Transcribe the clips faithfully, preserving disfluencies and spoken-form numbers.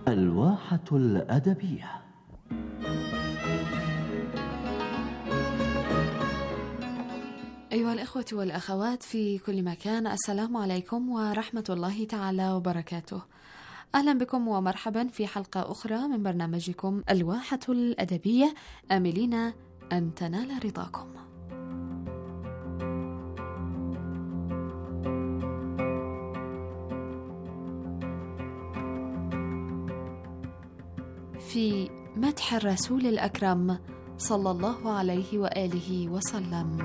الواحة الأدبية. أيها الإخوة والأخوات في كل مكان، السلام عليكم ورحمة الله تعالى وبركاته. أهلا بكم ومرحبا في حلقة أخرى من برنامجكم الواحة الأدبية، آملين أن تنال رضاكم. في مدح الرسول الأكرم صلى الله عليه وآله وسلم.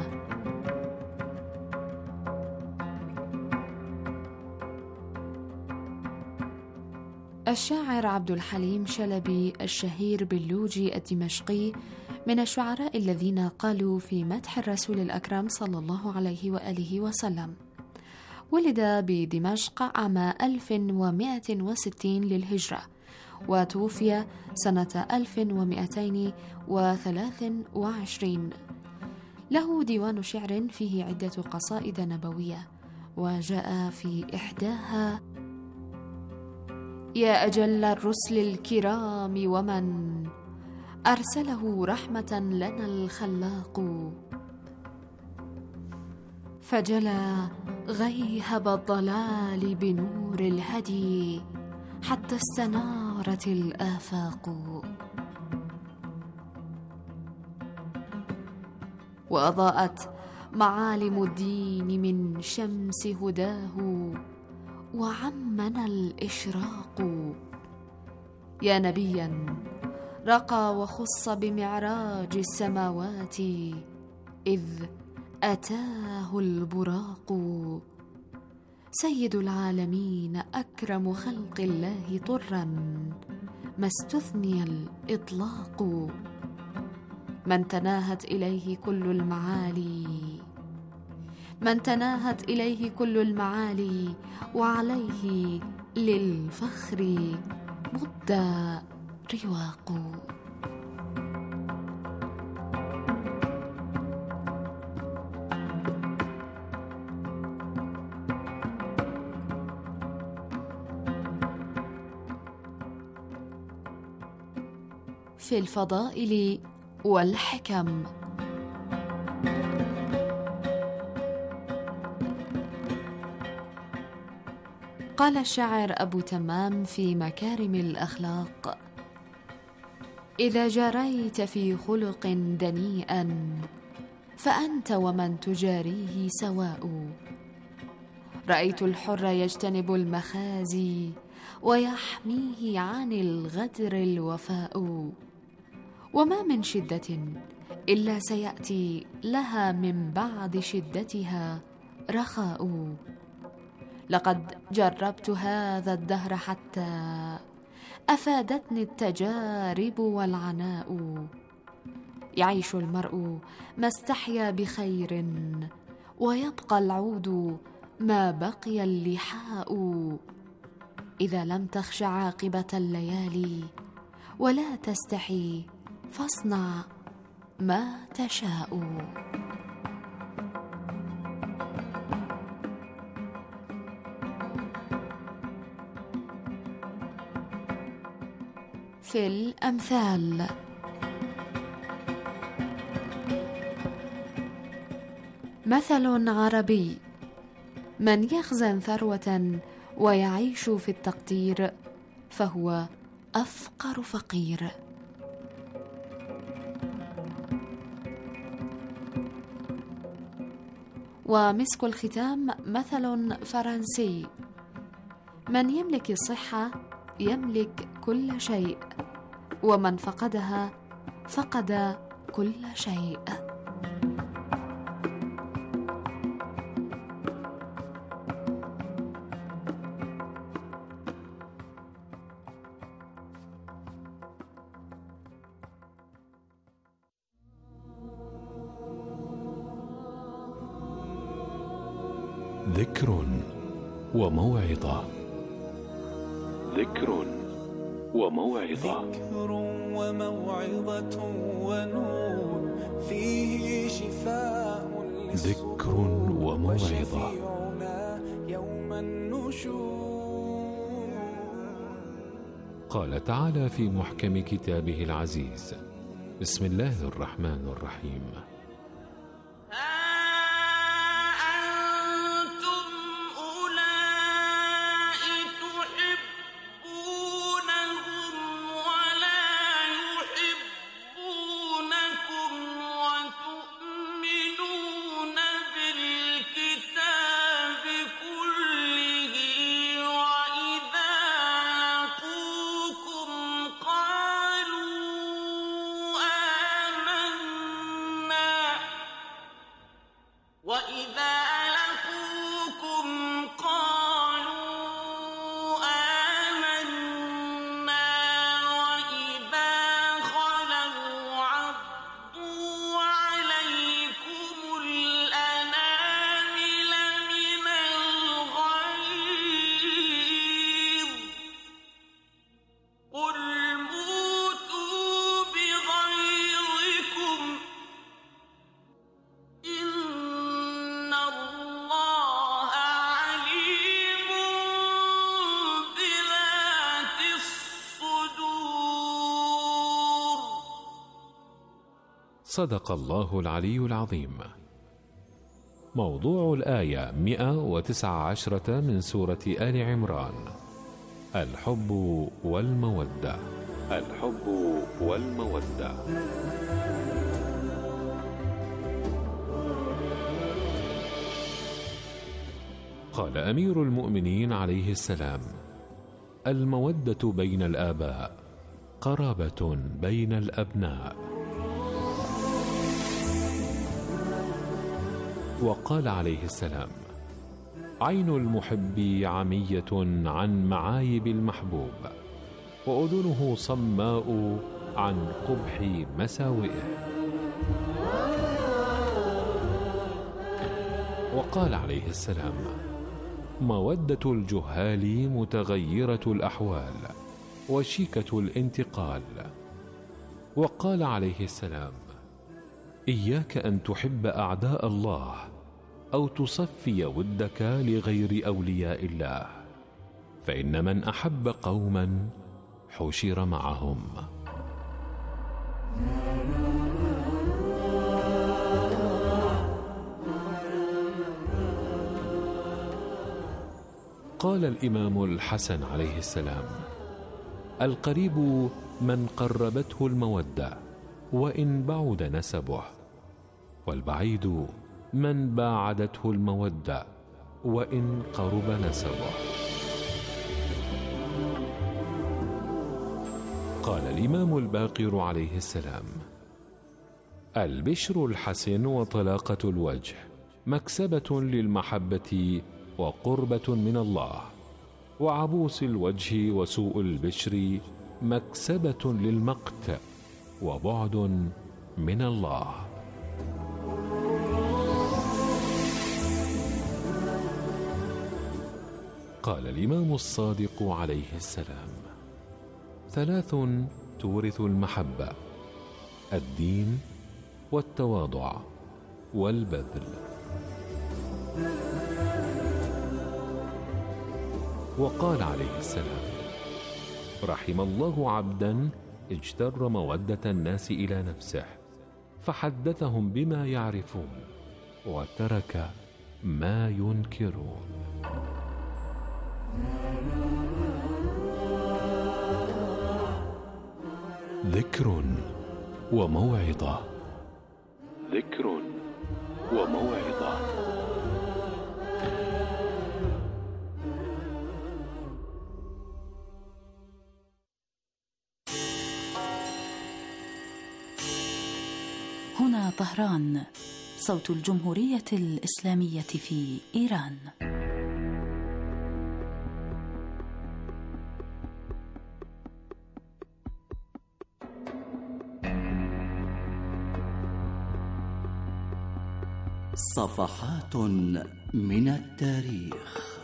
الشاعر عبد الحليم شلبي الشهير باللوجي الدمشقي من الشعراء الذين قالوا في مدح الرسول الأكرم صلى الله عليه وآله وسلم. ولد بدمشق عام ألف ومائة وستين للهجرة، وتوفي سنة ألف ومائتين وثلاث وعشرين. له ديوان شعر فيه عدة قصائد نبوية، وجاء في إحداها: يا أجل الرسل الكرام ومن أرسله رحمة لنا الخلاق، فجلى غيهب الضلال بنور الهدي حتى استنارت الآفاق، وأضاءت معالم الدين من شمس هداه وعمنا الإشراق. يا نبيا رقى وخص بمعراج السماوات إذ أتاه البراق، سيد العالمين أكرم خلق الله طرا ما استثني الإطلاق، من تناهت إليه كل المعالي من تناهت إليه كل المعالي وعليه للفخر مد رواق. في الفضائل والحكم. قال الشاعر أبو تمام في مكارم الأخلاق: إذا جاريت في خلق دنيئا فأنت ومن تجاريه سواء، رأيت الحر يجتنب المخازي ويحميه عن الغدر الوفاء، وما من شدة إلا سيأتي لها من بعد شدتها رخاء، لقد جربت هذا الدهر حتى أفادتني التجارب والعناء، يعيش المرء ما استحيا بخير ويبقى العود ما بقي اللحاء، إذا لم تخش عاقبة الليالي ولا تستحي فاصنع ما تشاء. في الأمثال. مثل عربي: من يخزن ثروة ويعيش في التقدير فهو أفقر فقير. ومسك الختام مثل فرنسي: من يملك الصحة يملك كل شيء، ومن فقدها فقد كل شيء. ذكر وموعظة. ذكر وموعظة. ذكر وموعظة ونور فيه شفاء ذكر وموعظة. يوم النشور. قال تعالى في محكم كتابه العزيز: بسم الله الرحمن الرحيم. صدق الله العلي العظيم. موضوع الآية مئة وتسعة عشرة من سورة آل عمران: الحب والمودة. الحب والمودة. قال أمير المؤمنين عليه السلام: المودة بين الآباء قرابة بين الأبناء. وقال عليه السلام: عين المحب عمية عن معايب المحبوب، وأذنه صماء عن قبح مساوئه. وقال عليه السلام: مودة الجهال متغيرة الأحوال وشيكة الانتقال. وقال عليه السلام: إياك أن تحب أعداء الله أو تصفي ودك لغير أولياء الله، فإن من أحب قوما حشر معهم. قال الإمام الحسن عليه السلام: القريب من قربته المودة وإن بعد نسبه، والبعيد من باعدته المودة وإن قرب نسبه. قال الإمام الباقر عليه السلام: البشر الحسن وطلاقة الوجه مكسبة للمحبة وقربة من الله، وعبوس الوجه وسوء البشر مكسبة للمقت وبعد من الله. قال الإمام الصادق عليه السلام: ثلاث تورث المحبة: الدين والتواضع والبذل. وقال عليه السلام: رحم الله عبدا اجتر مودة الناس إلى نفسه فحدثهم بما يعرفون وترك ما ينكرون. ذكر وموعظة. ذكر وموعظة. هنا طهران، صوت الجمهورية الإسلامية في إيران. صفحات من التاريخ.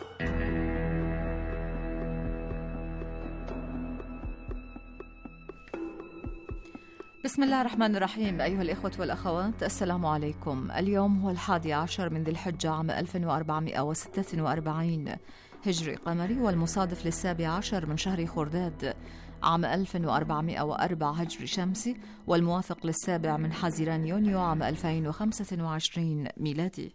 بسم الله الرحمن الرحيم. أيها الإخوة والأخوات، السلام عليكم. اليوم هو الحادي عشر من ذي الحجة عام ألف وأربعمائة وستة وأربعين هجري قمري، والمصادف للسابع عشر من شهر خرداد عام ألف وأربعمائة وأربعة هجري شمسي، والموافق للسابع من حزيران يونيو عام ألفين وخمسة وعشرين ميلادي.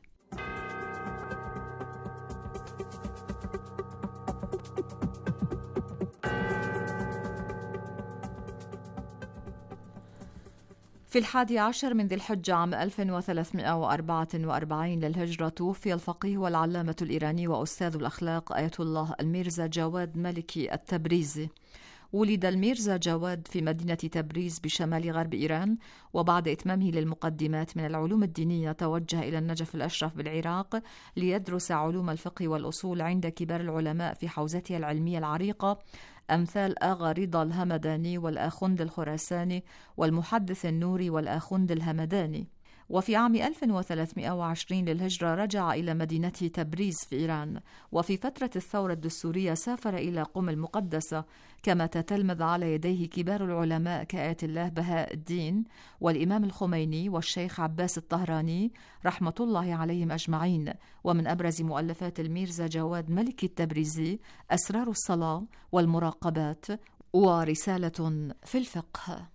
في الحادي عشر من ذي الحجة عام ألف وثلاثمائة وأربعة وأربعين للهجرة توفي الفقيه والعلامة الإيراني وأستاذ الأخلاق آية الله الميرزا جواد ملكي التبريزي. ولد الميرزا جواد في مدينة تبريز بشمال غرب إيران، وبعد إتمامه للمقدمات من العلوم الدينية توجه إلى النجف الأشرف بالعراق ليدرس علوم الفقه والأصول عند كبار العلماء في حوزته العلمية العريقة، أمثال آغا رضا الهمداني والآخند الخراساني والمحدث النوري والآخند الهمداني. وفي عام ألف وثلاثمائة وعشرين للهجرة رجع إلى مدينته تبريز في إيران، وفي فترة الثورة الدستورية سافر إلى قم المقدسة، كما تتلمذ على يديه كبار العلماء كآية الله بهاء الدين والإمام الخميني والشيخ عباس الطهراني رحمة الله عليهم أجمعين. ومن أبرز مؤلفات الميرزا جواد ملكي التبريزي أسرار الصلاة والمراقبات ورسالة في الفقه.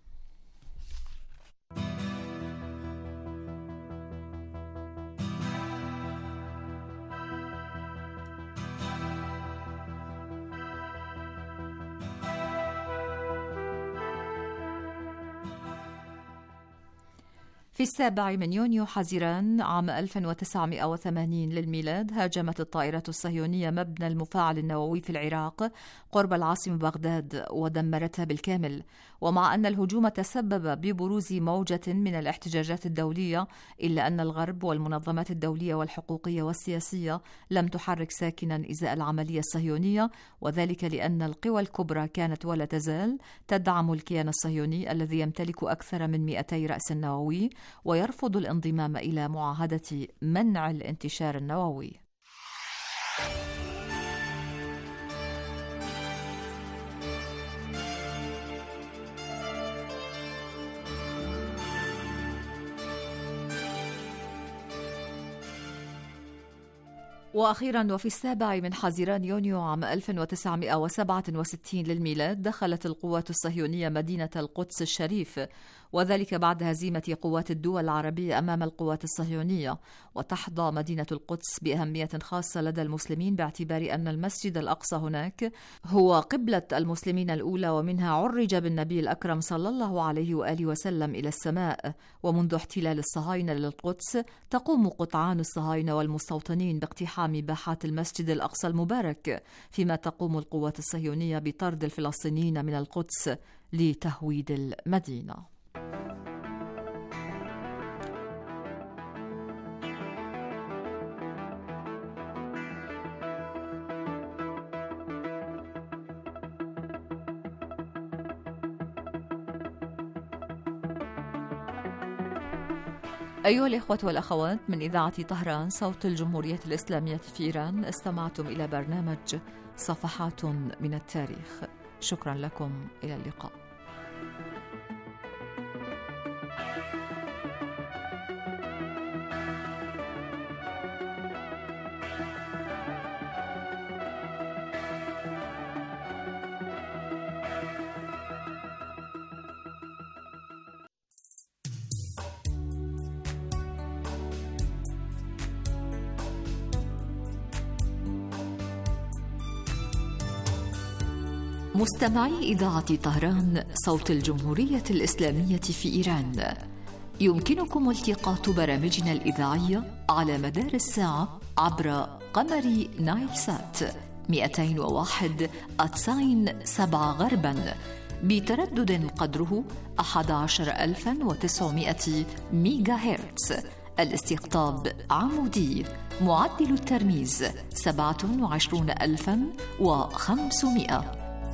في السابع من يونيو حزيران عام ألف وتسعمائة وثمانين للميلاد هاجمت الطائرة الصهيونية مبنى المفاعل النووي في العراق قرب العاصمة بغداد ودمرتها بالكامل. ومع أن الهجوم تسبب ببروز موجة من الاحتجاجات الدولية، إلا أن الغرب والمنظمات الدولية والحقوقية والسياسية لم تحرك ساكنا إزاء العملية الصهيونية، وذلك لأن القوى الكبرى كانت ولا تزال تدعم الكيان الصهيوني الذي يمتلك أكثر من مئتي رأس نووي ويرفض الانضمام إلى معاهدة منع الانتشار النووي. وأخيرا وفي السابع من حزيران يونيو عام ألف وتسعمائة وسبعة وستين للميلاد دخلت القوات الصهيونية مدينة القدس الشريف، وذلك بعد هزيمة قوات الدول العربية أمام القوات الصهيونية. وتحظى مدينة القدس بأهمية خاصة لدى المسلمين باعتبار أن المسجد الأقصى هناك هو قبلة المسلمين الأولى، ومنها عرج بالنبي الأكرم صلى الله عليه وآله وسلم إلى السماء. ومنذ احتلال الصهاينة للقدس تقوم قطعان الصهاينة والمستوطنين باقتحام باحات المسجد الأقصى المبارك، فيما تقوم القوات الصهيونية بطرد الفلسطينيين من القدس لتهويد المدينة. أيها الإخوة والأخوات، من إذاعة طهران صوت الجمهورية الإسلامية في إيران، استمعتم إلى برنامج صفحات من التاريخ. شكرا لكم، إلى اللقاء. مستمعي إذاعة طهران صوت الجمهورية الإسلامية في إيران، يمكنكم التقاط برامجنا الإذاعية على مدار الساعة عبر قمر نايل سات مئتين وواحد أتساين سبعة غربا بتردد قدره أحد عشر ألفا وتسعمائة ميجا هرتز. الاستقطاب عمودي، معدل الترميز سبعة وعشرون ألفا وخمسمائة.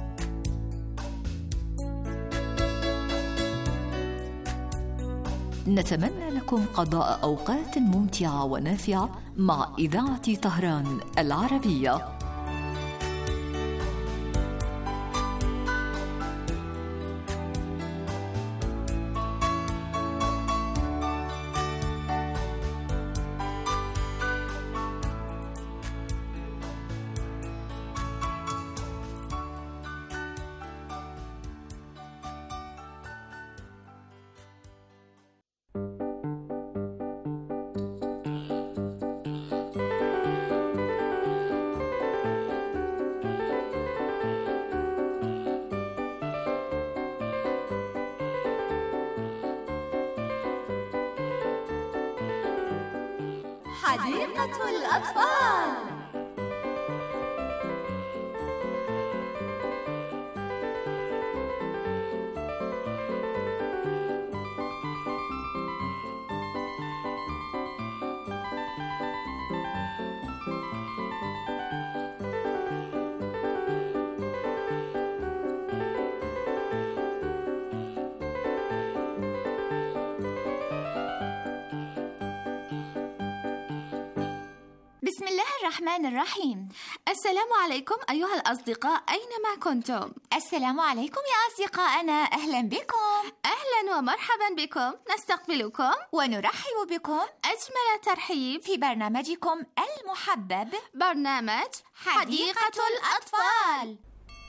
نتمنى لكم قضاء أوقات ممتعة ونافعة مع إذاعة طهران العربية. حديقة الأطفال. بسم الله الرحمن الرحيم. السلام عليكم أيها الأصدقاء أينما كنتم. السلام عليكم يا أصدقائنا، أهلا بكم. أهلا ومرحبا بكم، نستقبلكم ونرحب بكم أجمل ترحيب في برنامجكم المحبب، برنامج حديقة, حديقة الأطفال.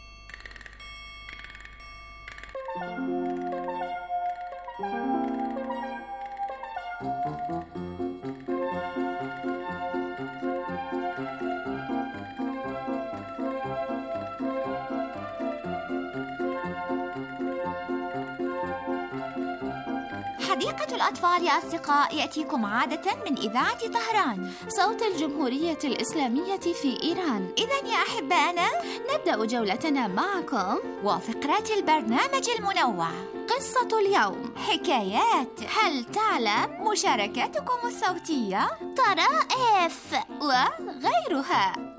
حديقة الأطفال يا أصدقاء يأتيكم عادة من إذاعة طهران، صوت الجمهورية الإسلامية في إيران. إذن يا أحبائنا نبدأ جولتنا معكم وفقرات البرنامج المنوع، قصة اليوم، حكايات، هل تعلم، مشاركاتكم الصوتية، طرائف وغيرها.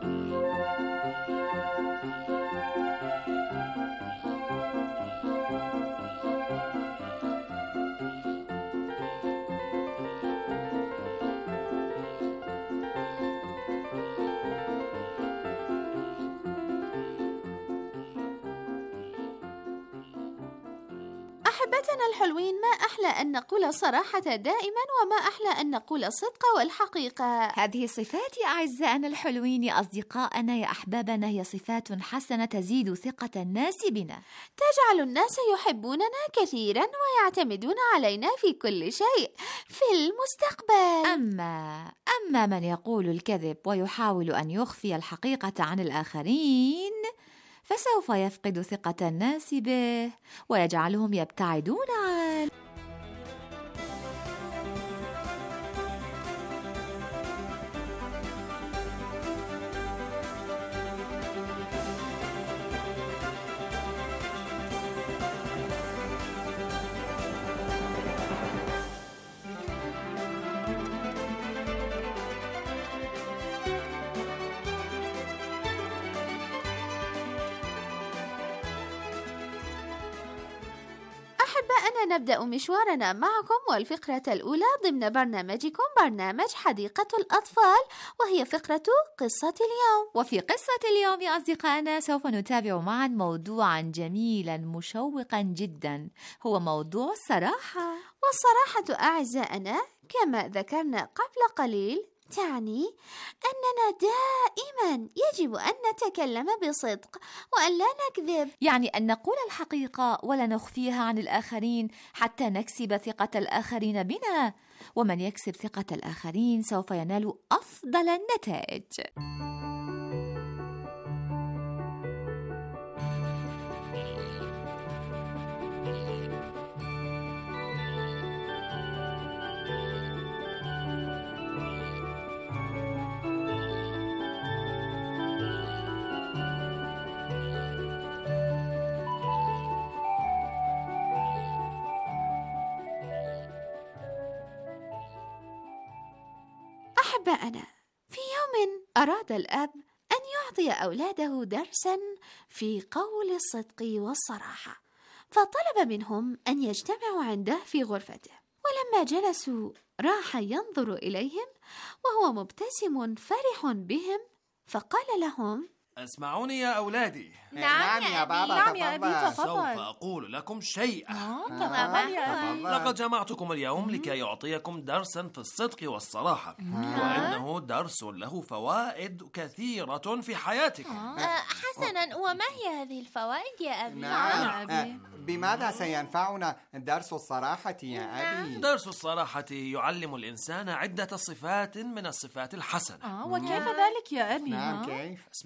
أحبتنا الحلوين، ما أحلى أن نقول الصراحة دائما، وما أحلى أن نقول الصدق والحقيقة. هذه الصفات يا أعزائنا الحلوين، يا أصدقائنا، يا أحبابنا، هي صفات حسنة تزيد ثقة الناس بنا، تجعل الناس يحبوننا كثيرا ويعتمدون علينا في كل شيء في المستقبل. أما أما من يقول الكذب ويحاول أن يخفي الحقيقة عن الآخرين، فسوف يفقد ثقة الناس به ويجعلهم يبتعدون عنه. أحبائنا، نبدأ مشوارنا معكم والفقرة الأولى ضمن برنامجكم برنامج حديقة الأطفال، وهي فقرة قصة اليوم. وفي قصة اليوم يا أصدقائنا سوف نتابع معا موضوعا جميلا مشوقا جدا، هو موضوع الصراحة. والصراحة أعزائنا كما ذكرنا قبل قليل تعني أننا دائما يجب أن نتكلم بصدق وأن لا نكذب، يعني أن نقول الحقيقة ولا نخفيها عن الآخرين حتى نكسب ثقة الآخرين بنا، ومن يكسب ثقة الآخرين سوف ينال أفضل النتائج. أحبائنا، في يوم أراد الأب أن يعطي أولاده درسا في قول الصدق والصراحة، فطلب منهم أن يجتمعوا عنده في غرفته. ولما جلسوا راح ينظر إليهم وهو مبتسم فرح بهم، فقال لهم: اسمعوني يا أولادي. نعم يا بابا. نعم يا أبي، تفضل. سوف أقول لكم شيئا. تفضل يا أبي. لقد جمعتكم اليوم لكي يعطيكم درسا في الصدق والصراحة، وإنه درس له فوائد كثيرة في حياتكم. حسنا، وما هي هذه الفوائد يا أبي؟ نعم، بماذا سينفعنا درس الصراحة يا أبي؟ درس الصراحة يعلم الإنسان عدة صفات من الصفات الحسنة. وكيف ذلك يا أبي؟ نعم، كيف؟ اسمعوني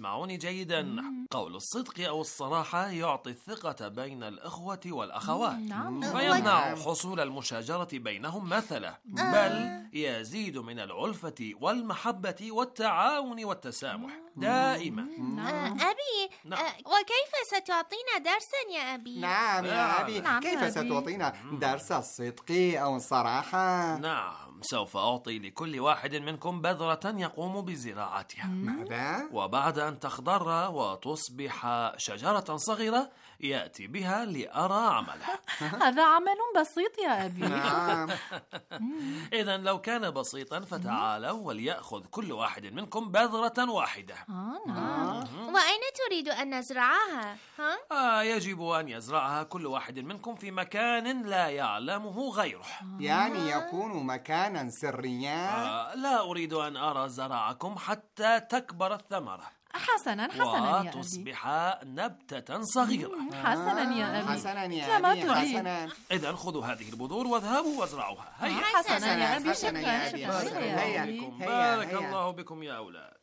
جيدا. قول الصدق أو الصراحة يعطي الثقة بين الإخوة والأخوات، ويمنع حصول المشاجرة بينهم مثلا، بل يزيد من الألفة والمحبة والتعاون والتسامح دائما. أبي، نعم. وكيف ستعطينا درسا يا أبي؟ نعم يا أبي. نعم كيف يا أبي. ستعطينا درس الصدق أو الصراحة؟ نعم، سوف أعطي لكل واحد منكم بذرة يقوم بزراعتها. ماذا؟ وبعد أن تخضر وتصبح شجرة صغيرة يأتي بها لأرى عملها. هذا عمل بسيط يا أبي. نعم. إذن لو كان بسيطا فتعالوا وليأخذ كل واحد منكم بذرة واحدة. آه نعم. وأين تريد أن نزرعها؟ ها؟ آه يجب أن يزرعها كل واحد منكم في مكان لا يعلمه غيره. يعني يكون مكانا سريا؟ آه لا أريد أن أرى زراعكم حتى تكبر الثمرة حسنا حسنا يا أبي. وتصبح نبتة صغيرة. حسنا يا أبي. حسنا يا كما أبي. تريد. حسنا. إذن خذوا هذه البذور واذهبوا وازرعوها. هيا. حسنا يا أبي. حسنا يا أبي. شكرا شكرا. يا هيا. أبي. بكم. هيا. بارك هيا. الله بكم يا أولاد.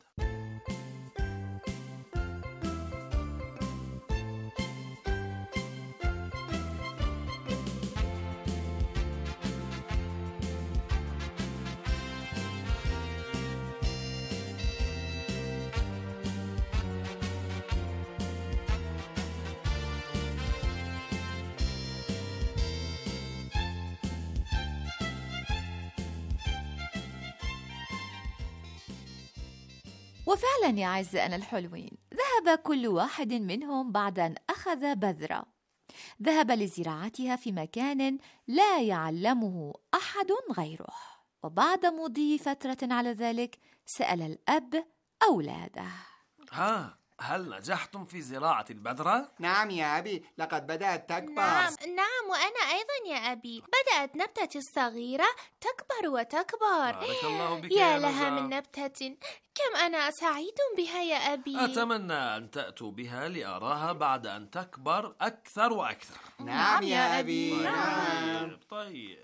وفعلا يا أعزائنا الحلوين، ذهب كل واحد منهم بعد أن أخذ بذرة، ذهب لزراعتها في مكان لا يعلمه أحد غيره. وبعد مضي فترة على ذلك سأل الأب أولاده: ها، هل نجحتم في زراعة البذرة؟ نعم يا أبي، لقد بدأت تكبر. نعم نعم، وأنا أيضا يا أبي. بدأت نبتة الصغيرة تكبر وتكبر. بارك الله بك يا يا لها نجاة. من نبتة، كم أنا سعيد بها يا أبي. أتمنى أن تأتوا بها لأراها بعد أن تكبر أكثر وأكثر. نعم يا أبي. نعم. طيب.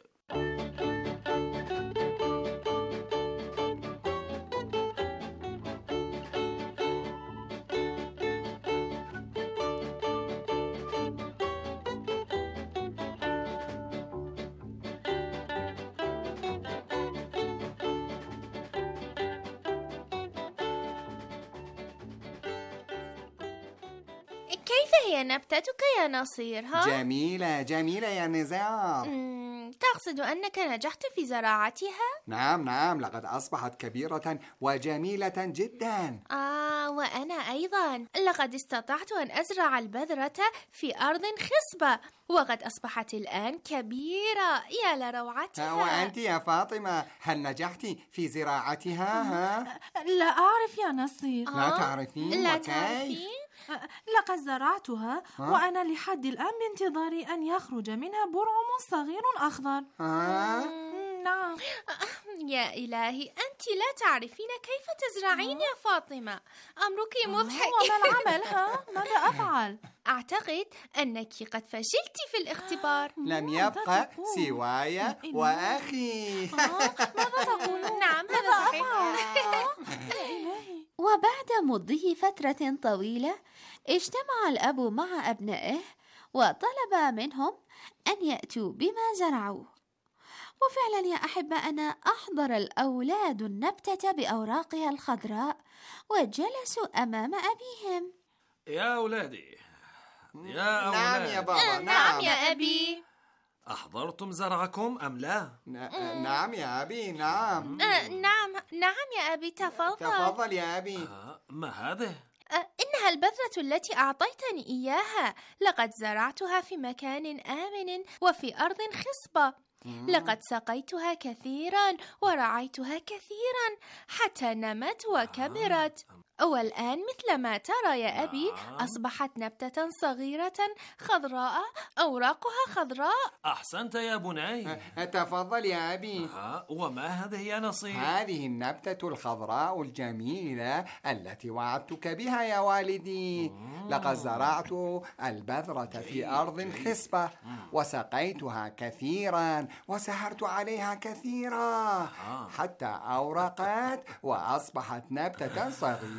كيف هي نبتتك يا نصير؟ ها؟ جميلة جميلة يا نزار. مم، تقصد أنك نجحت في زراعتها؟ نعم نعم، لقد أصبحت كبيرة وجميلة جدا. آه، وأنا أيضا لقد استطعت أن أزرع البذرة في أرض خصبة، وقد أصبحت الآن كبيرة. يا لروعتها. وأنت يا فاطمة، هل نجحت في زراعتها؟ ها؟ لا أعرف يا نصير. لا تعرفين؟ لا وكيف؟ تعرفين؟ لقد زرعتها وأنا لحد الآن بانتظار أن يخرج منها برعم صغير أخضر. ها؟ نعم. يا إلهي، أنت لا تعرفين كيف تزرعين يا فاطمة. أمرك مضحك. وما العمل؟ ها؟ ماذا أفعل؟ أعتقد أنك قد فشلت في الاختبار. لم يبقى سواي وأخي. ماذا تقولون؟ نعم، هذا صحيح. وبعد مضي فترة طويلة اجتمع الأب مع أبنائه وطلب منهم أن يأتوا بما زرعوه. وفعلا يا أحبة، أنا أحضر الأولاد النبتة بأوراقها الخضراء وجلسوا أمام أبيهم. يا أولادي، يا أولاد. نعم يا بابا. نعم يا أبي. أحضرتم زرعكم أم لا؟ نعم يا أبي. نعم. آه، نعم نعم يا أبي، تفضل. تفضل يا أبي. آه، ما هذه؟ آه، إنها البذرة التي أعطيتني إياها. لقد زرعتها في مكان آمن وفي أرض خصبة. لقد سقيتها كثيرا ورعيتها كثيرا حتى نمت وكبرت. والآن مثل ما ترى يا أبي، أصبحت نبتة صغيرة خضراء، أوراقها خضراء. أحسنت يا بني. تفضل يا أبي. وما هذه يا نصير؟ هذه النبتة الخضراء الجميلة التي وعدتك بها يا والدي. لقد زرعت البذرة في أرض خصبة وسقيتها كثيرا وسهرت عليها كثيرا حتى أورقت وأصبحت نبتة صغيرة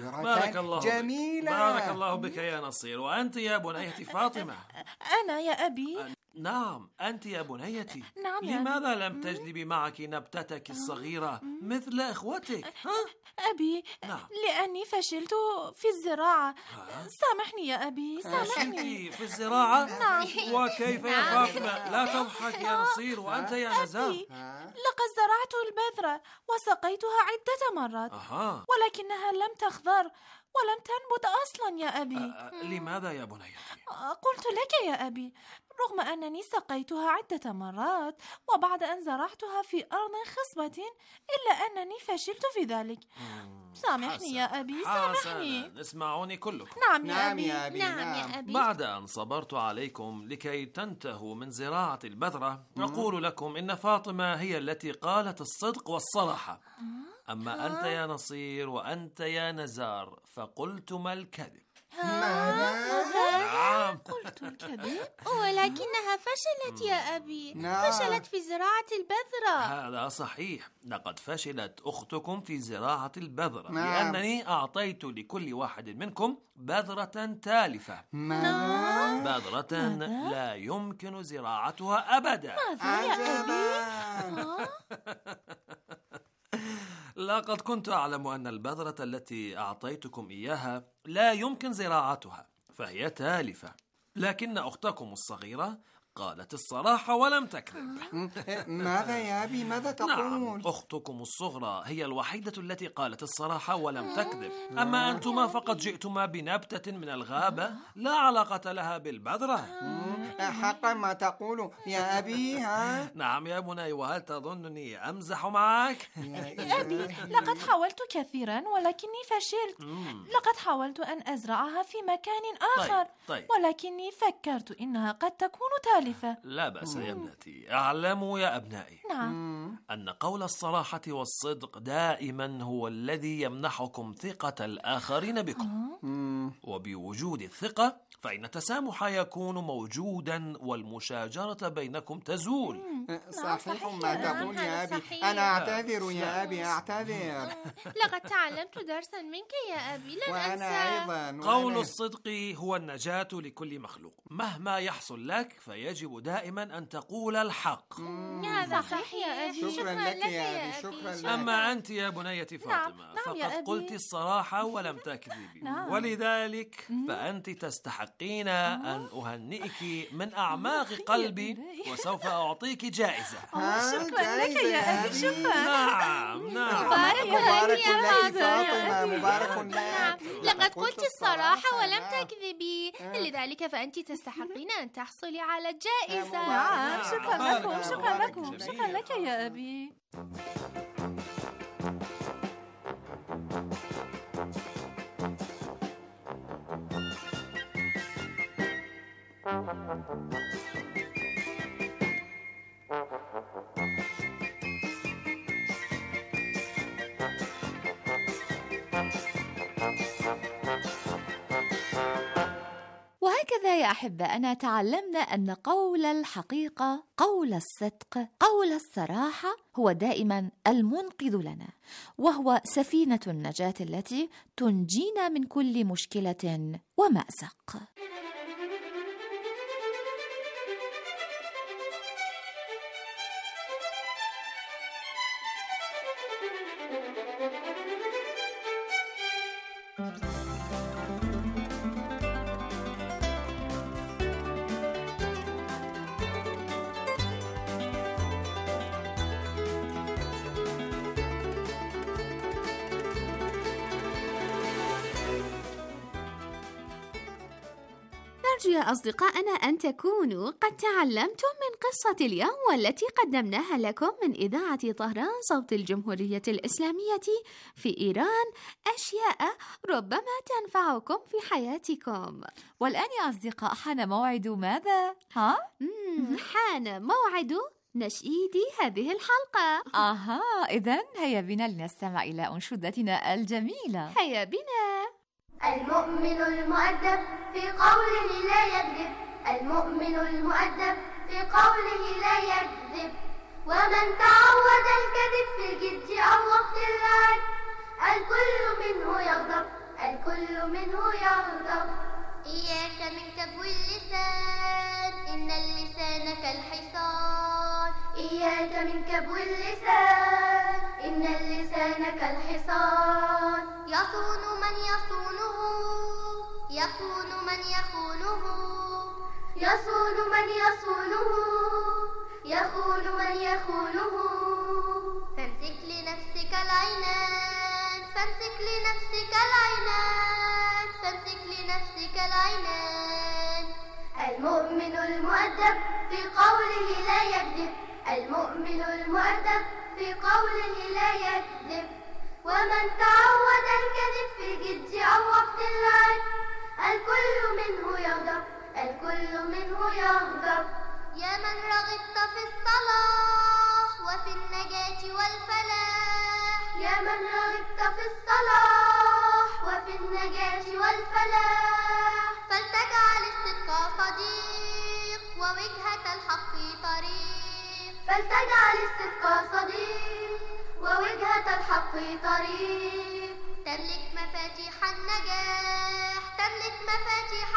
بارك الله جميلة. بك. بارك الله بك يا نصير. وأنت يا بنيتي فاطمة؟ أنا يا أبي؟ نعم أنت يا بنيتي. نعم يا لماذا أبي؟ لم تجلبي معك نبتتك الصغيرة مثل إخوتك؟ ها؟ أبي نعم. لأني فشلت في الزراعة. سامحني يا أبي، سامحني. أنت في الزراعة؟ نعم. وكيف يا فاطمة؟ لا تضحك يا نصير. وأنت يا نزار؟ لقد زرعت البذرة وسقيتها عدة مرات. أها. ولكنها لم تخضر ولم تنبت أصلا يا أبي. أه لماذا يا بنيتي؟ قلت لك يا أبي، رغم أنني سقيتها عدة مرات وبعد أن زرعتها في أرض خصبة إلا أنني فشلت في ذلك. سامحني يا أبي، سامحني. حسنا، اسمعوني كلكم. نعم يا أبي. يا أبي. نعم يا أبي. بعد أن صبرت عليكم لكي تنتهوا من زراعة البذرة، أقول لكم إن فاطمة هي التي قالت الصدق والصراحة. أما أنت يا نصير وأنت يا نزار فقلتما الكذب. نعم قلت الكذب. ولكنها فشلت يا أبي. نعم. فشلت في زراعة البذرة. هذا صحيح، لقد فشلت أختكم في زراعة البذرة. نعم. لأنني أعطيت لكل واحد منكم بذرة تالفة. نعم. بذرة لا يمكن زراعتها أبدا. ماذا يا أبي؟ لقد كنت أعلم أن البذرة التي أعطيتكم إياها لا يمكن زراعتها، فهي تالفة. لكن أختكم الصغيرة قالت الصراحة ولم تكذب. ماذا يا أبي؟ ماذا تقول؟ نعم، أختكم الصغرى هي الوحيدة التي قالت الصراحة ولم تكذب. أما أنتما فقد جئتما بنبتة من الغابة لا علاقة لها بالبذرة. حقا ما تقول يا أبي؟ ها؟ نعم يا بني. وهل تظنني أمزح معك؟ يا أبي، لقد حاولت كثيرا ولكني فشلت. لقد حاولت أن أزرعها في مكان آخر. طيب. طيب. ولكني فكرت إنها قد تكون تالفة. لا بأس يا ابنتي. اعلموا يا أبنائي نعم. أن قول الصراحة والصدق دائما هو الذي يمنحكم ثقة الآخرين بكم. وبوجود الثقة فإن التسامح يكون موجودا والمشاجرة بينكم تزول. صحيح ما تقول يا أبي. أنا أعتذر يا أبي، أعتذر. لقد تعلمت درسا منك يا أبي، لن وأنا أنسى. أيضا. قول الصدق هو النجاة لكل مخلوق. مهما يحصل لك فيجب دائما أن تقول الحق. هذا صحيح يا أبي. شكرا لك يا أبي. شكرا لك. أما أنت يا بنيتي فاطمة نعم. نعم فقد قلت الصراحة ولم تكذبي. نعم. ولذلك فأنت تستحقين أن أهنئك من أعماق قلبي وسوف أعطيك جائزة. شكرا لك يا أبي. شكرا. نعم نعم. مبارك مبارك يا لك فاطمة. فاطمة. مبارك لك. نعم، لقد قلت الصراحة ولم تكذبي. لذلك فأنت تستحقين أن تحصلي على الجائزة. نعم، شكرا بارك لكم. الله شكرا فيك. لكم. جميل. شكرا لك يا أبي. وهكذا يا أحبائنا تعلمنا أن قول الحقيقة، قول الصدق، قول الصراحة هو دائما المنقذ لنا، وهو سفينة النجاة التي تنجينا من كل مشكلة ومأزق. نرجو يا أصدقائنا أن تكونوا قد تعلمتم من قصة اليوم والتي قدمناها لكم من إذاعة طهران صوت الجمهورية الإسلامية في إيران أشياء ربما تنفعكم في حياتكم. والآن يا أصدقاء حان موعد ماذا؟ ها؟ حان موعد نشيد هذه الحلقة. آها، إذن هيا بنا لنستمع إلى أنشودتنا الجميلة. هيا بنا. المؤمن المؤدب في قوله لا يكذب، المؤمن المؤدب في قوله لا يكذب، ومن تعود الكذب في الجد أو وقت اللعب الكل منه يغضب، الكل منه يغضب. إياك من كبو اللسان إن اللسان كالحصان. إياك من كبو اللسان إن اللسان كالحصان. يصون من يصونه يخون من يخونه. يصون من يصونه يخون من يخونه. فامسك لنفسك العنان فامسك لنفسك العنان فامسك لنفسك العنان. المؤمن المؤدب في قوله لا يكذب. المؤمن المؤدب في قوله لا يكذب. ومن تعود الكذب في الجد أو وقت اللعب الكل منه يغضب. الكل منه يغضب. يا من رغبت في الصلاح وفي النجاة والفلاح. يا من رغبت في الصلاح وفي النجاة والفلاح فلتجعل الصدق صديق ووجهة الحق طريق. فلتجعل الصدق صديق ووجهة الحق طريق. تملك مفاتيح النجاح تملك مفاتيح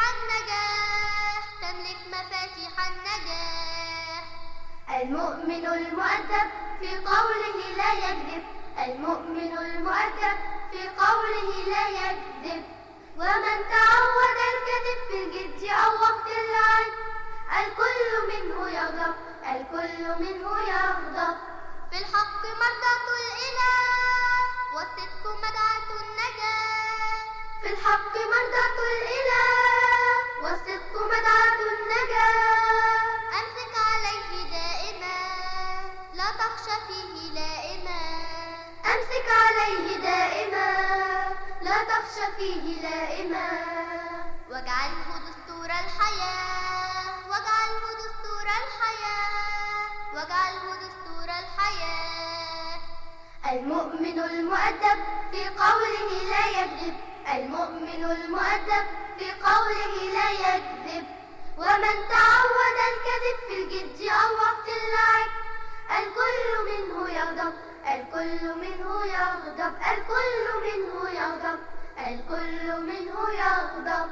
النجاح تملك مفاتيح النجاح. المؤمن المؤدب في قوله لا يكذب. المؤمن المؤدب في قوله لا يكذب. ومن تعود الكذب في الجد أو وقت اللعب الكل منه يغضب. الكل منه يغضب. في الحق مرضاة الإله والصدق مدعاة النجاة. في الحق مرضاة الإله والصدق مدعاة النجاة. أمسك عليه دائما لا تخشى فيه لائما. أمسك عليه دائما لا تخشى فيه لائما. واجعله دستور الحياة واجعله دستور الحياة واجعله دستور الحياة. المؤمن المؤدب في قوله لا يكذب. المؤمن المؤدب في قوله لا يكذب. ومن تعود الكذب في الجد أو وقت اللعب الكل منه يغضب. الكل منه يغضب. الكل منه يغضب. الكل منه يغضب.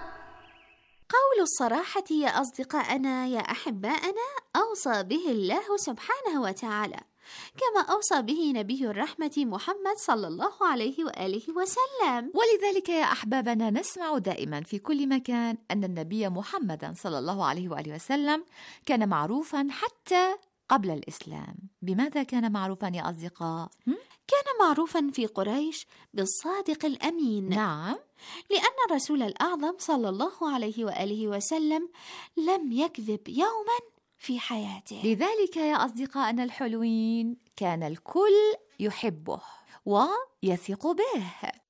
قول الصراحة يا أصدقائنا يا أحبائنا أوصى به الله سبحانه وتعالى، كما أوصى به نبي الرحمة محمد صلى الله عليه وآله وسلم. ولذلك يا أحبابنا نسمع دائما في كل مكان أن النبي محمد صلى الله عليه وآله وسلم كان معروفا حتى قبل الإسلام. بماذا كان معروفا يا أصدقاء؟ كان معروفا في قريش بالصادق الأمين. نعم، لأن الرسول الأعظم صلى الله عليه وآله وسلم لم يكذب يوما في حياته. لذلك يا أصدقائنا الحلوين كان الكل يحبه ويثق به.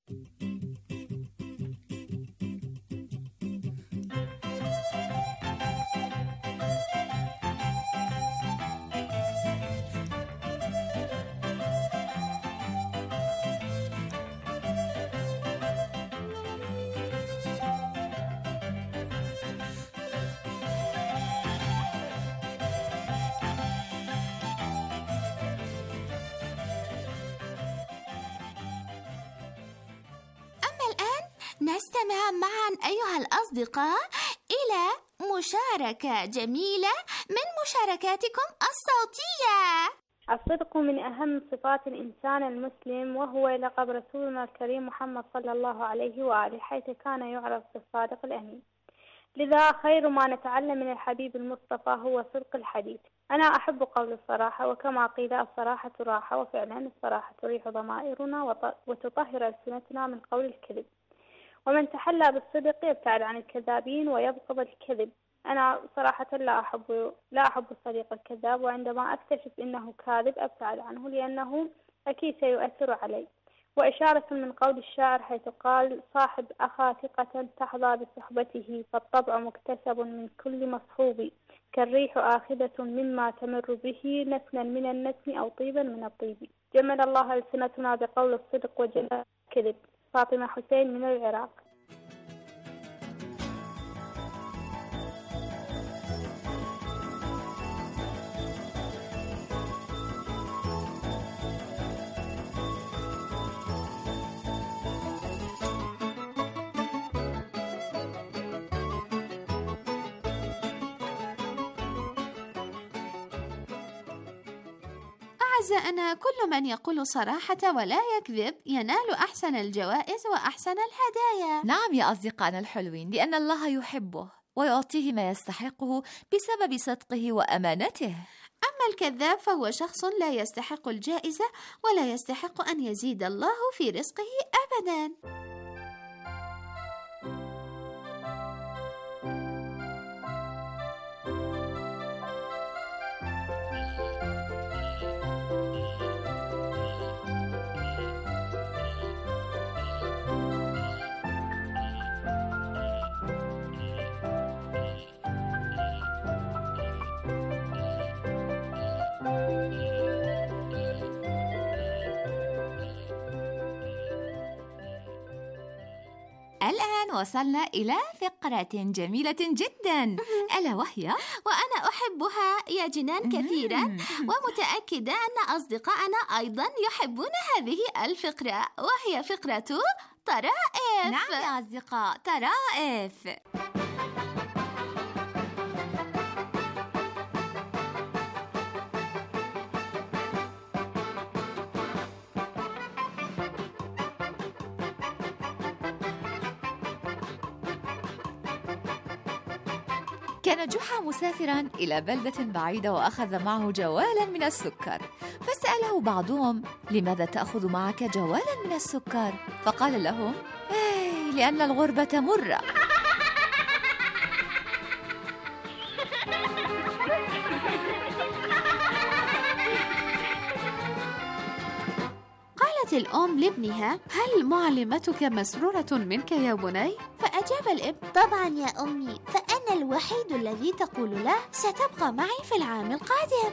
نستمع معا أيها الأصدقاء إلى مشاركة جميلة من مشاركاتكم الصوتية. الصدق من أهم صفات الإنسان المسلم، وهو لقب رسولنا الكريم محمد صلى الله عليه وآله، حيث كان يعرف بالصادق الأمين. لذا خير ما نتعلم من الحبيب المصطفى هو صدق الحديث. أنا أحب قول الصراحة، وكما قيل الصراحة راحة، وفعلا الصراحة تريح ضمائرنا وتطهر ألسنتنا من قول الكذب. ومن تحلى بالصدق يبتعد عن الكذابين ويبغض الكذب. أنا صراحة لا أحب لا أحب الصديق الكذاب، وعندما أكتشف أنه كاذب أبتعد عنه، لأنه أكيد سيؤثر علي. وإشارة من قول الشاعر حيث قال: صاحب أخا ثقة تحظى بصحبته، فالطبع مكتسب من كل مصحوب، كالريح آخذة مما تمر به، نسنا من النسم أو طيبا من الطيب. جمل الله ألسنتنا بقول الصدق وجل الكذب. فاطمة حسين من العراق. أعزائنا، كل من يقول صراحة ولا يكذب ينال أحسن الجوائز وأحسن الهدايا. نعم يا أصدقائنا الحلوين، لأن الله يحبه ويعطيه ما يستحقه بسبب صدقه وأمانته. أما الكذاب فهو شخص لا يستحق الجائزة ولا يستحق أن يزيد الله في رزقه أبداً. الآن وصلنا إلى فقرة جميلة جدا، ألا وهي وأنا أحبها يا جنان كثيرا، ومتأكدة أن أصدقائنا أيضا يحبون هذه الفقرة، وهي فقرة طرائف. نعم يا أصدقاء، طرائف. كان جحا مسافرا إلى بلدة بعيدة وأخذ معه جوالا من السكر، فسأله بعضهم: لماذا تأخذ معك جوالا من السكر؟ فقال لهم: إيه، لأن الغربة مرة. قالت الأم لابنها: هل معلمتك مسرورة منك يا بني؟ فأجاب الابن: طبعا يا أمي، فأنا الوحيد الذي تقول له ستبقى معي في العام القادم.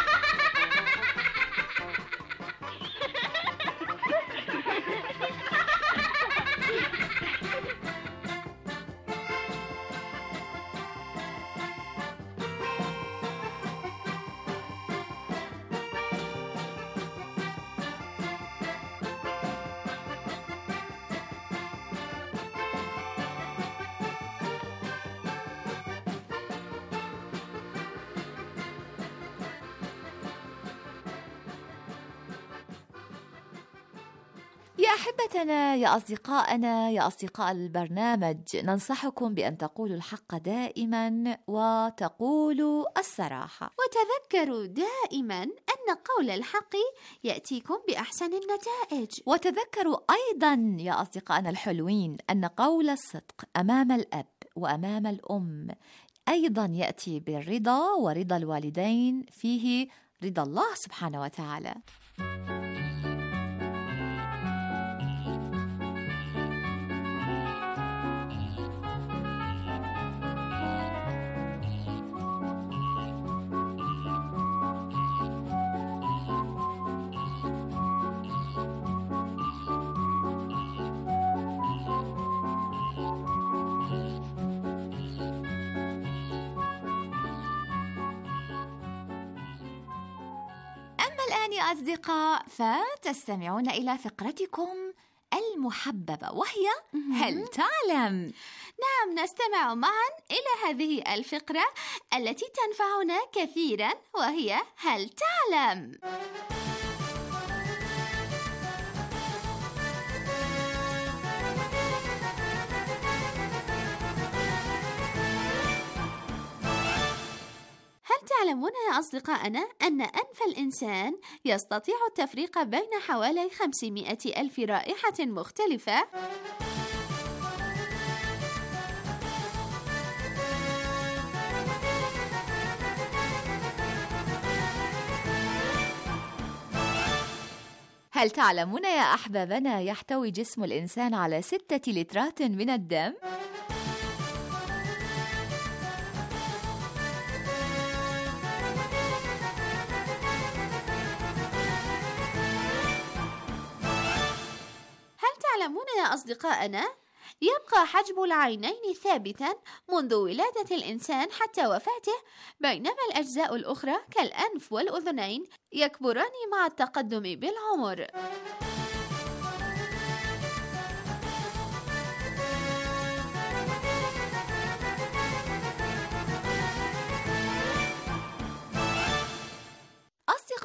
يا أحبتنا، يا أصدقائنا، يا أصدقاء البرنامج، ننصحكم بأن تقولوا الحق دائما وتقولوا الصراحة، وتذكروا دائما أن قول الحق يأتيكم بأحسن النتائج. وتذكروا أيضا يا أصدقائنا الحلوين أن قول الصدق أمام الأب وأمام الأم أيضا يأتي بالرضا، ورضا الوالدين فيه رضا الله سبحانه وتعالى. الآن يا أصدقاء فتستمعون إلى فقرتكم المحببة، وهي هل تعلم؟ نعم، نستمع معا إلى هذه الفقرة التي تنفعنا كثيرا، وهي هل تعلم؟ هل تعلمون يا أصدقائنا أن أنف الإنسان يستطيع التفريق بين حوالي خمسمائة ألف رائحة مختلفة؟ هل تعلمون يا أحبابنا يحتوي جسم الإنسان على ستة لترات من الدم؟ تعلمون يا أصدقائنا يبقى حجم العينين ثابتا منذ ولادة الإنسان حتى وفاته، بينما الأجزاء الأخرى كالأنف والأذنين يكبران مع التقدم بالعمر.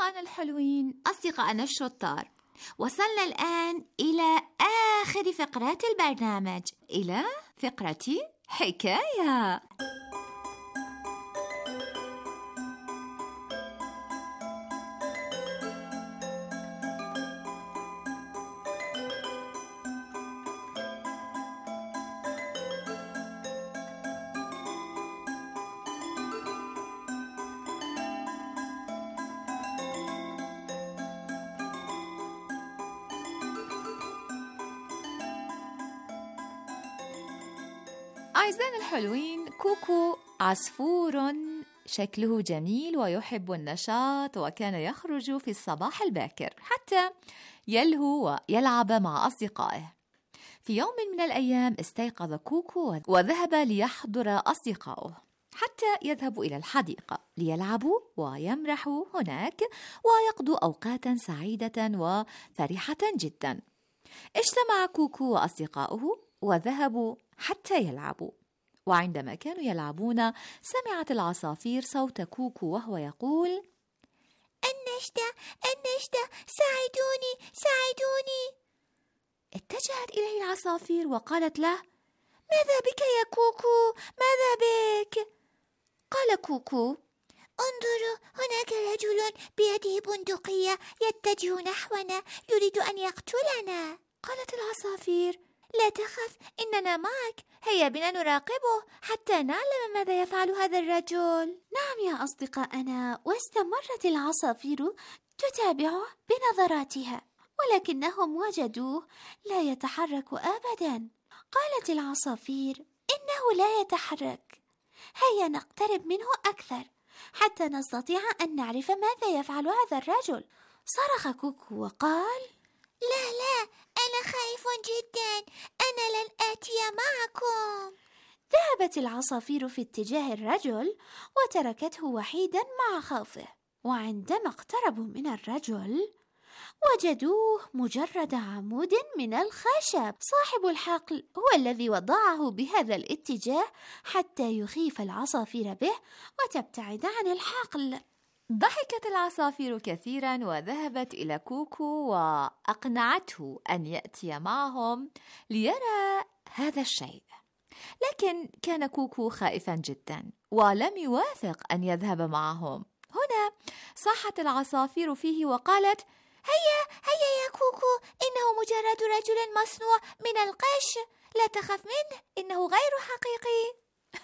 أصدقائنا الحلوين، أصدقائنا الشطار، وصلنا الآن إلى آخر فقرات البرنامج، إلى فقرة حكاية. أعزائنا الحلوين، كوكو عصفور شكله جميل ويحب النشاط، وكان يخرج في الصباح الباكر حتى يلهو ويلعب مع أصدقائه. في يوم من الأيام استيقظ كوكو وذهب ليحضر أصدقائه حتى يذهبوا إلى الحديقة ليلعبوا ويمرحوا هناك ويقضوا أوقاتا سعيدة وفرحة جدا. اجتمع كوكو وأصدقائه وذهبوا حتى يلعبوا، وعندما كانوا يلعبون سمعت العصافير صوت كوكو وهو يقول: النشدة النشدة، ساعدوني ساعدوني. اتجهت إليه العصافير وقالت له: ماذا بك يا كوكو؟ ماذا بك؟ قال كوكو: انظروا، هناك رجل بيده بندقية يتجه نحونا يريد أن يقتلنا. قالت العصافير: لا تخف، إننا معك، هيا بنا نراقبه حتى نعلم ماذا يفعل هذا الرجل. نعم يا أصدقائنا، واستمرت العصافير تتابعه بنظراتها، ولكنهم وجدوه لا يتحرك أبدا. قالت العصافير: إنه لا يتحرك، هيا نقترب منه أكثر حتى نستطيع أن نعرف ماذا يفعل هذا الرجل. صرخ كوكو وقال: لا لا، أنا خائف جدا، أنا لن آتي معكم. ذهبت العصافير في اتجاه الرجل وتركته وحيدا مع خوفه، وعندما اقتربوا من الرجل وجدوه مجرد عمود من الخشب. صاحب الحقل هو الذي وضعه بهذا الاتجاه حتى يخيف العصافير به وتبتعد عن الحقل. ضحكت العصافير كثيرا وذهبت إلى كوكو وأقنعته أن يأتي معهم ليرى هذا الشيء، لكن كان كوكو خائفا جدا ولم يوافق أن يذهب معهم. هنا صاحت العصافير فيه وقالت: هيا هيا يا كوكو، إنه مجرد رجل مصنوع من القش، لا تخف منه، إنه غير حقيقي.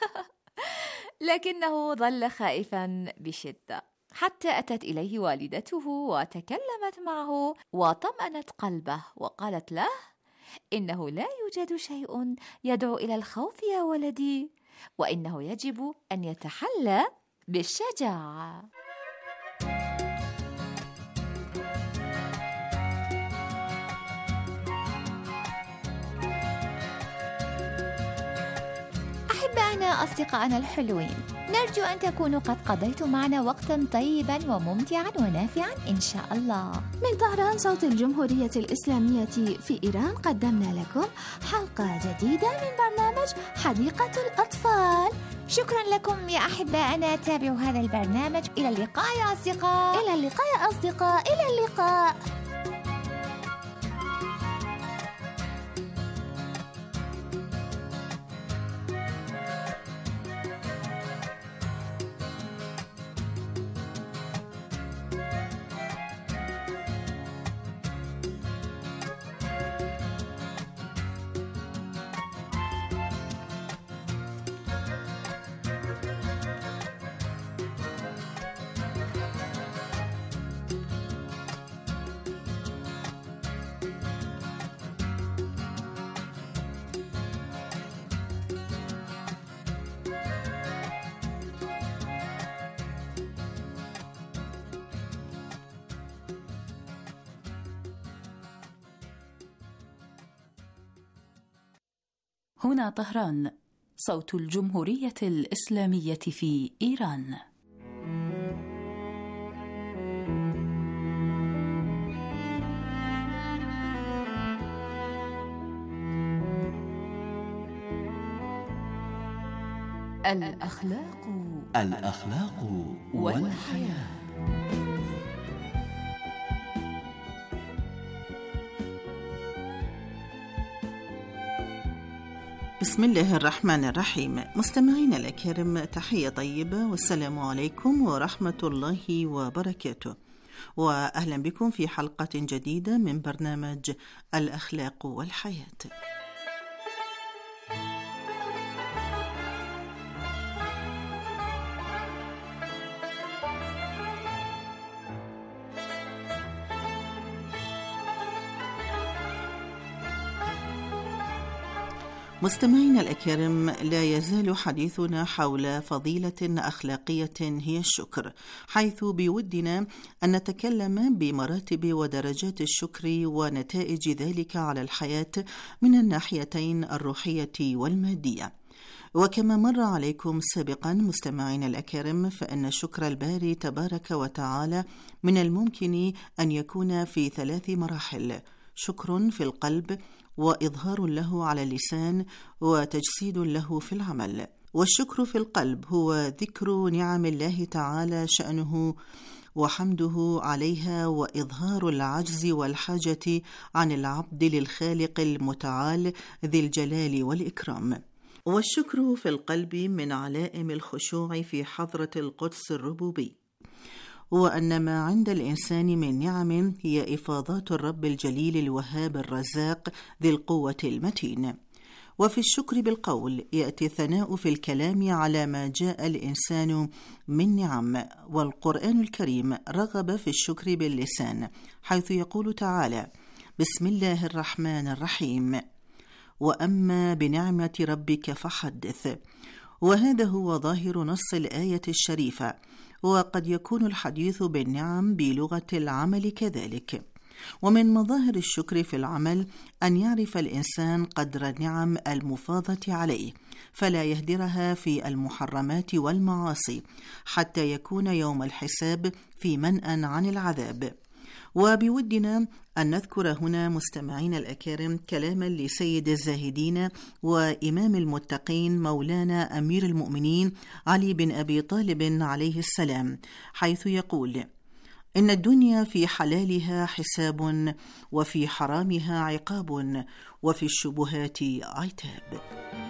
لكنه ظل خائفا بشدة حتى أتت إليه والدته وتكلمت معه وطمأنت قلبه وقالت له: إنه لا يوجد شيء يدعو إلى الخوف يا ولدي، وإنه يجب أن يتحلى بالشجاعة. أحبائنا أصدقائنا الحلوين، نرجو أن تكونوا قد قضيتم معنا وقتا طيبا وممتعا ونافعا إن شاء الله. من طهران صوت الجمهورية الإسلامية في إيران قدمنا لكم حلقة جديدة من برنامج حديقة الأطفال. شكرا لكم يا أحبائنا، تابعوا هذا البرنامج. إلى اللقاء يا أصدقاء. إلى اللقاء يا أصدقاء. إلى اللقاء. هنا طهران، صوت الجمهورية الإسلامية في إيران. الأخلاق الأخلاق والحياة. بسم الله الرحمن الرحيم. مستمعينا الأكارم، تحية طيبة والسلام عليكم ورحمة الله وبركاته، وأهلا بكم في حلقة جديدة من برنامج الأخلاق والحياة. مستمعينا الأكارم، لا يزال حديثنا حول فضيلة أخلاقية هي الشكر، حيث بودنا أن نتكلم بمراتب ودرجات الشكر ونتائج ذلك على الحياة من الناحيتين الروحية والمادية. وكما مر عليكم سابقا مستمعينا الأكارم، فإن شكر الباري تبارك وتعالى من الممكن أن يكون في ثلاث مراحل: شكر في القلب، وإظهار له على اللسان، وتجسيد له في العمل. والشكر في القلب هو ذكر نعم الله تعالى شأنه وحمده عليها، وإظهار العجز والحاجة عن العبد للخالق المتعال ذي الجلال والإكرام. والشكر في القلب من علائم الخشوع في حضرة القدس الربوبي، وأن ما عند الإنسان من نعم هي إفاضات الرب الجليل الوهاب الرزاق ذي القوة المتين. وفي الشكر بالقول يأتي الثناء في الكلام على ما جاء الإنسان من نعم، والقرآن الكريم رغب في الشكر باللسان، حيث يقول تعالى: بسم الله الرحمن الرحيم، وأما بنعمة ربك فحدث. وهذا هو ظاهر نص الآية الشريفة، وقد يكون الحديث بالنعم بلغة العمل كذلك. ومن مظاهر الشكر في العمل أن يعرف الإنسان قدر النعم المفاضة عليه، فلا يهدرها في المحرمات والمعاصي، حتى يكون يوم الحساب في منأى عن العذاب. وبودنا أن نذكر هنا مستمعين الأكارم كلاما لسيد الزاهدين وإمام المتقين مولانا أمير المؤمنين علي بن أبي طالب عليه السلام، حيث يقول: إن الدنيا في حلالها حساب، وفي حرامها عقاب، وفي الشبهات عتاب.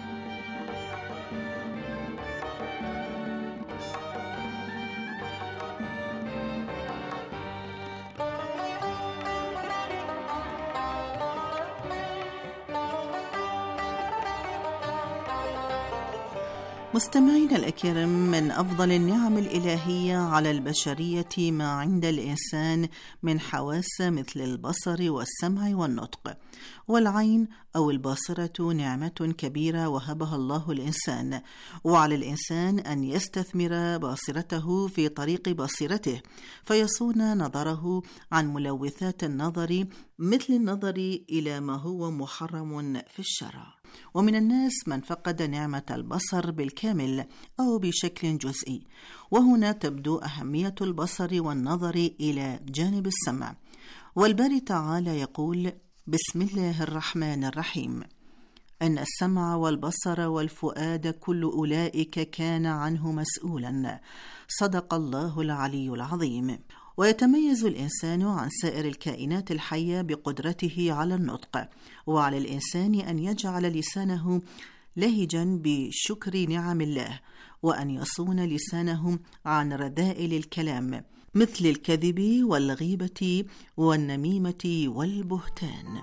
مستمعين الأكارم، من أفضل النعم الإلهية على البشرية ما عند الإنسان من حواس مثل البصر والسمع والنطق. والعين أو الباصرة نعمة كبيرة وهبها الله الإنسان، وعلى الإنسان أن يستثمر باصرته في طريق بصيرته، فيصون نظره عن ملوثات النظر مثل النظر إلى ما هو محرم في الشرع. ومن الناس من فقد نعمة البصر بالكامل أو بشكل جزئي، وهنا تبدو أهمية البصر والنظر إلى جانب السمع. والباري تعالى يقول: بسم الله الرحمن الرحيم، أن السمع والبصر والفؤاد كل أولئك كان عنه مسؤولا، صدق الله العلي العظيم. ويتميز الإنسان عن سائر الكائنات الحية بقدرته على النطق، وعلى الإنسان أن يجعل لسانه لهجا بشكر نعم الله، وأن يصون لسانه عن رذائل الكلام مثل الكذب والغيبة والنميمة والبهتان.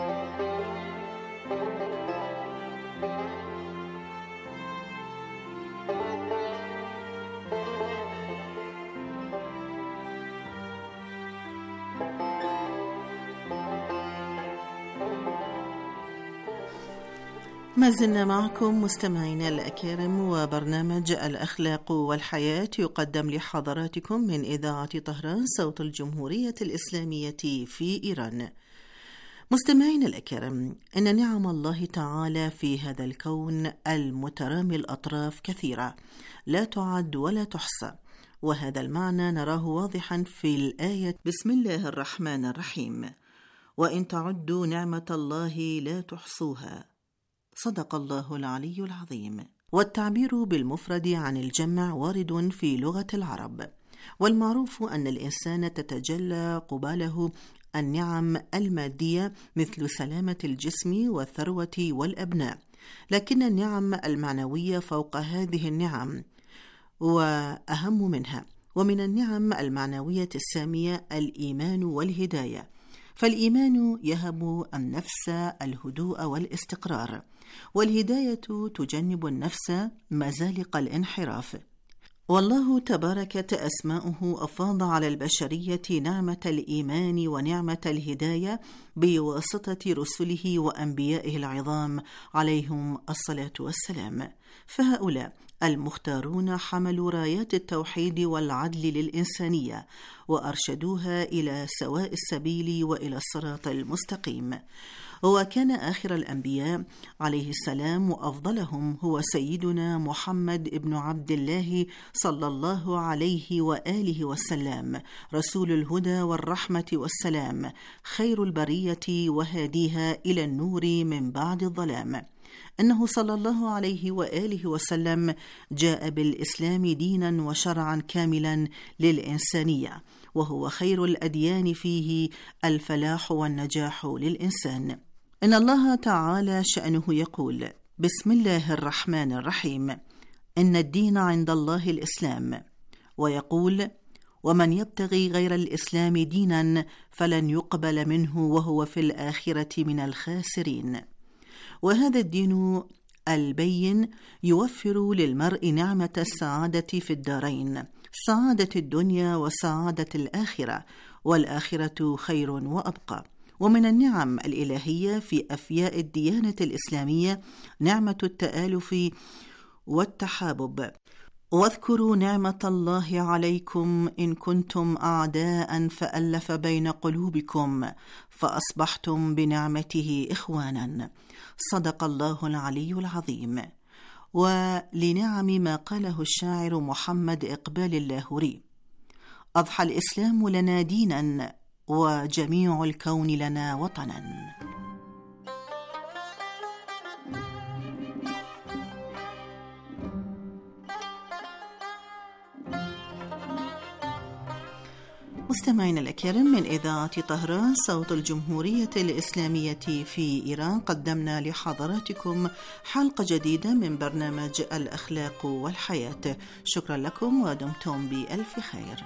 ما زلنا معكم مستمعينا الأكارم، وبرنامج الأخلاق والحياة يقدم لحضراتكم من إذاعة طهران صوت الجمهورية الإسلامية في إيران. مستمعينا الأكارم، إن نعم الله تعالى في هذا الكون المترامي الأطراف كثيرة لا تعد ولا تحصى، وهذا المعنى نراه واضحا في الآية: بسم الله الرحمن الرحيم، وإن تعدوا نعمة الله لا تحصوها، صدق الله العلي العظيم. والتعبير بالمفرد عن الجمع وارد في لغة العرب، والمعروف أن الإنسان تتجلى قباله النعم المادية مثل سلامة الجسم والثروة والأبناء، لكن النعم المعنوية فوق هذه النعم وأهم منها. ومن النعم المعنوية السامية الإيمان والهداية، فالإيمان يهب النفس الهدوء والاستقرار، والهداية تجنب النفس مزالق الانحراف. والله تباركت أسماؤه أفاض على البشرية نعمة الإيمان ونعمة الهداية بواسطة رسله وأنبيائه العظام عليهم الصلاة والسلام. فهؤلاء المختارون حملوا رايات التوحيد والعدل للإنسانية وأرشدوها إلى سواء السبيل وإلى الصراط المستقيم. وكان آخر الأنبياء عليه السلام وأفضلهم هو سيدنا محمد بن عبد الله صلى الله عليه وآله وسلم، رسول الهدى والرحمة والسلام، خير البرية وهاديها إلى النور من بعد الظلام. أنه صلى الله عليه وآله وسلم جاء بالإسلام دينا وشرعا كاملا للإنسانية، وهو خير الأديان فيه الفلاح والنجاح للإنسان. إن الله تعالى شأنه يقول: بسم الله الرحمن الرحيم، إن الدين عند الله الإسلام. ويقول: ومن يبتغي غير الإسلام دينا فلن يقبل منه وهو في الآخرة من الخاسرين. وهذا الدين البين يوفر للمرء نعمة السعادة في الدارين، سعادة الدنيا وسعادة الآخرة، والآخرة خير وأبقى. ومن النعم الإلهية في أفياء الديانة الإسلامية نعمة التآلف والتحابب. واذكروا نعمة الله عليكم إن كنتم أعداء فألف بين قلوبكم فأصبحتم بنعمته إخوانا. صدق الله العلي العظيم. ولنعم ما قاله الشاعر محمد إقبال اللاهوري: أضحى الإسلام لنا دينا وجميع الكون لنا وطنا. مستمعينا الأكارم، من إذاعة طهران صوت الجمهورية الإسلامية في إيران، قدمنا لحضراتكم حلقة جديدة من برنامج الأخلاق والحياة. شكرا لكم ودمتم بألف خير.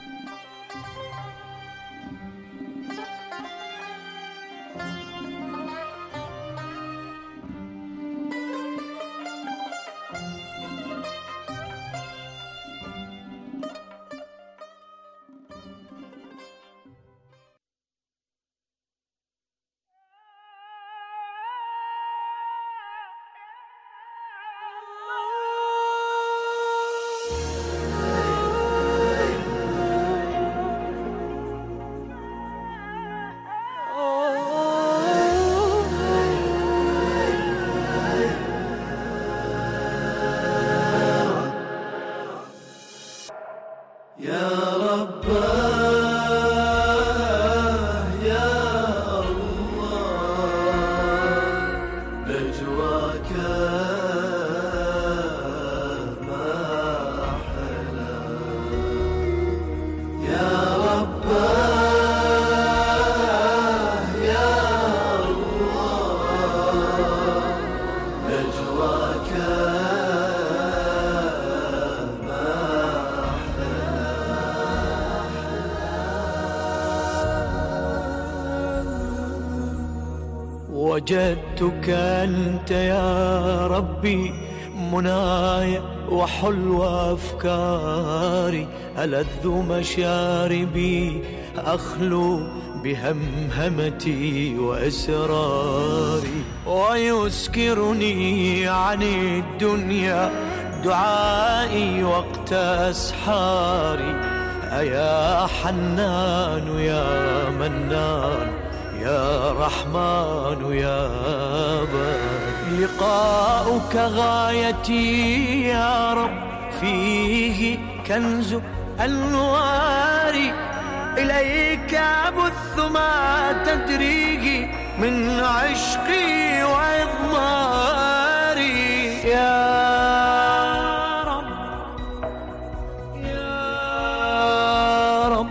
وجدتك أنت يا ربي مناي وحلو أفكاري، ألذ مشاربي أخلو بهمهمتي وإسراري، ويسكرني عن الدنيا دعائي وقت أسحاري. أيا حنان يا منان يا رحمن يا بار، لقاؤك غايتي يا رب، فيه كنز أنوار، إليك أبث ما تدريه من عشقي وإضماري. يا رب يا رب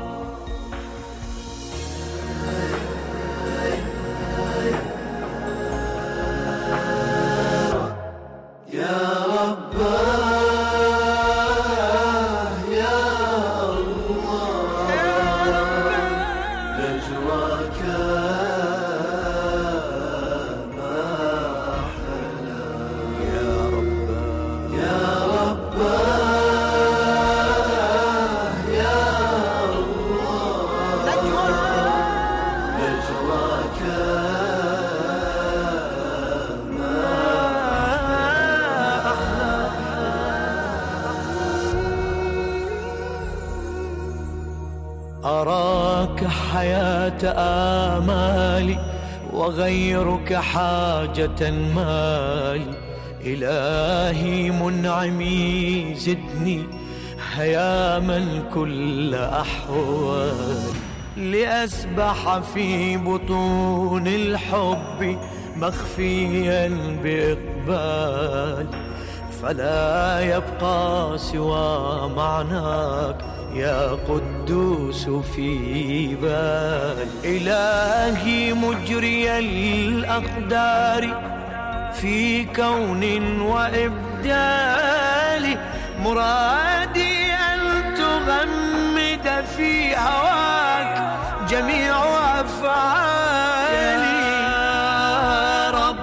أراك حياة آمالي وغيرك حاجة مالي. إلهي منعمي زدني هياما كل أحوالي، لأسبح في بطون الحب مخفيا بإقبالي، فلا يبقى سوى معناك يا قدوس في بالي. إلهي مجري الأقدار في كون وإبدال، مرادي أن تغمد في هواك جميع أفعالي. يا رب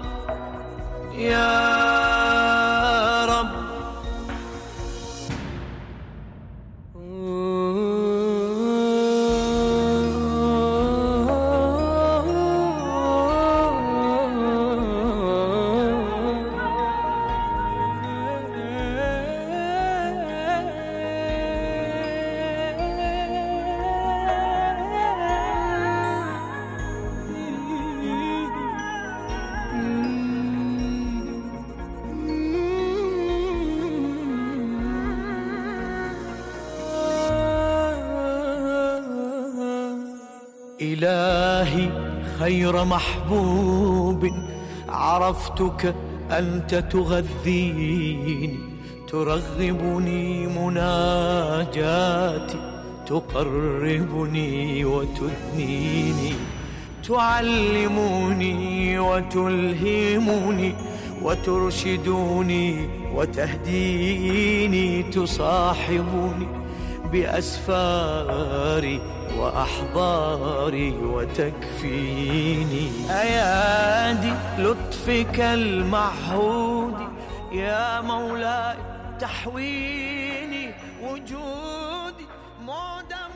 يا رب إلهي خير محبوب عرفتك أنت تغذيني، ترغبني مناجاتي، تقربني وتدنيني، تعلمني وتلهمني وترشدني وتهديني، تصاحبني بأسفاري وأحضاري وتكفيني. أيادي لطفك المعهود يا مولاي تحويني، وجودي معدم.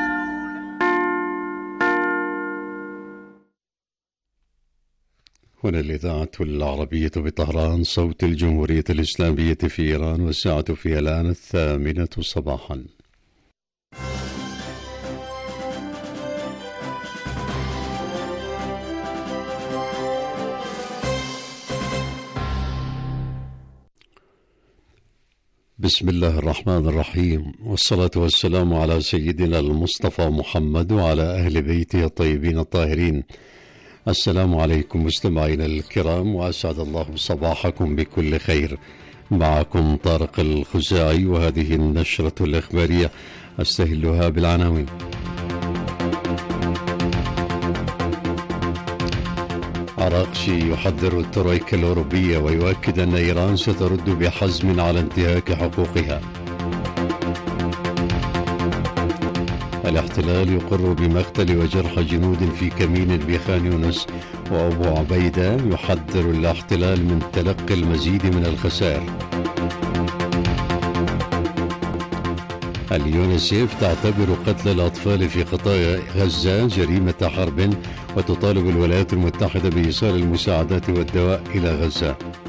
هنا الإذاعة العربية بطهران، صوت الجمهورية الإسلامية في إيران، والساعة فيها الآن الثامنة صباحا. بسم الله الرحمن الرحيم، والصلاة والسلام على سيدنا المصطفى محمد وعلى أهل بيته الطيبين الطاهرين. السلام عليكم مستمعينا الكرام، وأسعد الله صباحكم بكل خير. معكم طارق الخزاعي، وهذه النشرة الإخبارية أستهلها بالعناوين. عراقشي يحذر الترويكا الأوروبية ويؤكد أن إيران سترد بحزم على انتهاك حقوقها. الاحتلال يقر بمقتل وجرح جنود في كمين بخان يونس، وأبو عبيدة يحذر الاحتلال من تلقي المزيد من الخسائر. اليونسيف تعتبر قتل الأطفال في قطاع غزة جريمة حرب، وتطالب الولايات المتحدة بإيصال المساعدات والدواء إلى غزة.